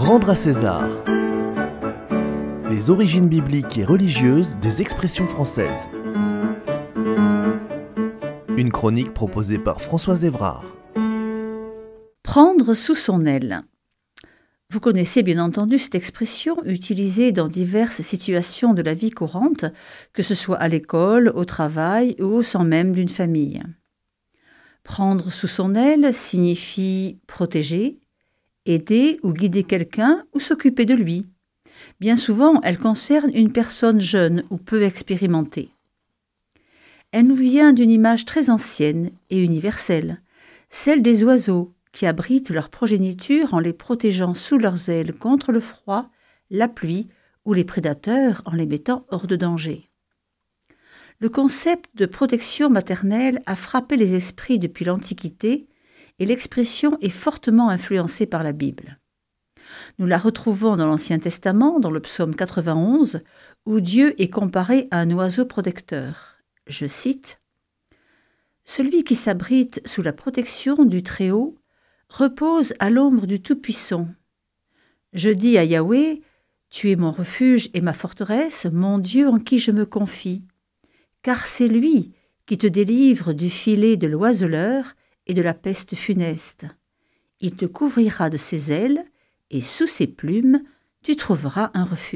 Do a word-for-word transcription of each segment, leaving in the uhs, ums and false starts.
Rendre à César. Les origines bibliques et religieuses des expressions françaises. Une chronique proposée par Françoise Évrard. Prendre sous son aile. Vous connaissez bien entendu cette expression utilisée dans diverses situations de la vie courante, que ce soit à l'école, au travail ou au sein même d'une famille. Prendre sous son aile signifie protéger, aider ou guider quelqu'un ou s'occuper de lui. Bien souvent, elle concerne une personne jeune ou peu expérimentée. Elle nous vient d'une image très ancienne et universelle, celle des oiseaux qui abritent leur progéniture en les protégeant sous leurs ailes contre le froid, la pluie ou les prédateurs en les mettant hors de danger. Le concept de protection maternelle a frappé les esprits depuis l'Antiquité et l'expression est fortement influencée par la Bible. Nous la retrouvons dans l'Ancien Testament, dans le psaume quatre-vingt-onze, où Dieu est comparé à un oiseau protecteur. Je cite « Celui qui s'abrite sous la protection du Très-Haut repose à l'ombre du Tout-Puissant. Je dis à Yahweh, tu es mon refuge et ma forteresse, mon Dieu en qui je me confie. Car c'est lui qui te délivre du filet de l'oiseleur et de la peste funeste. Il te couvrira de ses ailes, et sous ses plumes, tu trouveras un refuge. »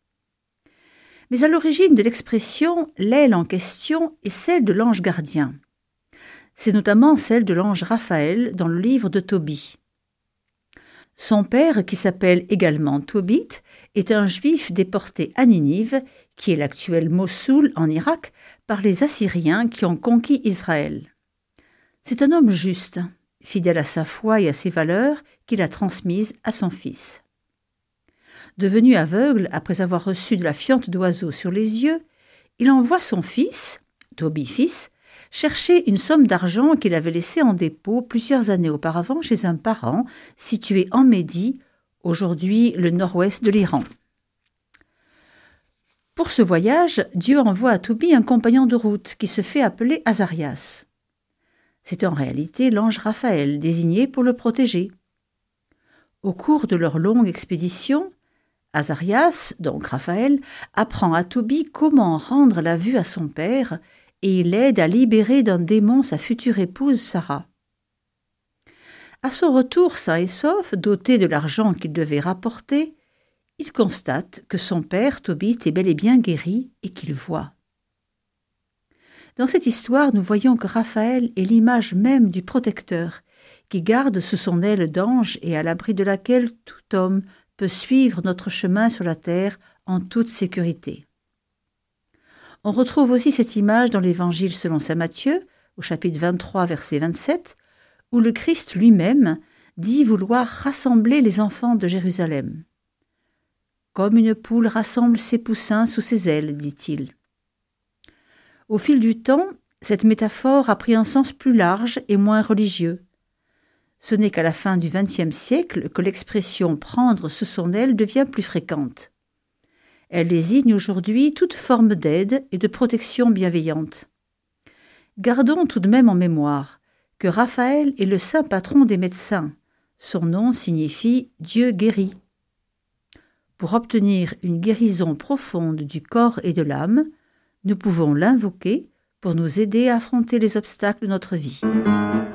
Mais à l'origine de l'expression, l'aile en question est celle de l'ange gardien. C'est notamment celle de l'ange Raphaël dans le livre de Tobie. Son père, qui s'appelle également Tobit, est un juif déporté à Ninive, qui est l'actuel Mossoul en Irak, par les Assyriens qui ont conquis Israël. C'est un homme juste, fidèle à sa foi et à ses valeurs, qu'il a transmises à son fils. Devenu aveugle après avoir reçu de la fiente d'oiseau sur les yeux, il envoie son fils, Tobie fils, chercher une somme d'argent qu'il avait laissée en dépôt plusieurs années auparavant chez un parent situé en Médie, aujourd'hui le nord-ouest de l'Iran. Pour ce voyage, Dieu envoie à Tobie un compagnon de route qui se fait appeler Azarias. C'est en réalité l'ange Raphaël désigné pour le protéger. Au cours de leur longue expédition, Azarias, donc Raphaël, apprend à Tobie comment rendre la vue à son père et il l'aide à libérer d'un démon sa future épouse Sarah. À son retour sain et sauf, doté de l'argent qu'il devait rapporter, il constate que son père, Tobit, est bel et bien guéri et qu'il voit. Dans cette histoire, nous voyons que Raphaël est l'image même du protecteur, qui garde sous son aile d'ange et à l'abri de laquelle tout homme peut suivre notre chemin sur la terre en toute sécurité. On retrouve aussi cette image dans l'Évangile selon saint Matthieu, au chapitre vingt-trois, verset vingt-sept, où le Christ lui-même dit vouloir rassembler les enfants de Jérusalem. « Comme une poule rassemble ses poussins sous ses ailes, dit-il. » Au fil du temps, cette métaphore a pris un sens plus large et moins religieux. Ce n'est qu'à la fin du vingtième siècle que l'expression « prendre sous son aile » devient plus fréquente. Elle désigne aujourd'hui toute forme d'aide et de protection bienveillante. Gardons tout de même en mémoire que Raphaël est le saint patron des médecins. Son nom signifie « Dieu guérit ». Pour obtenir une guérison profonde du corps et de l'âme, nous pouvons l'invoquer pour nous aider à affronter les obstacles de notre vie.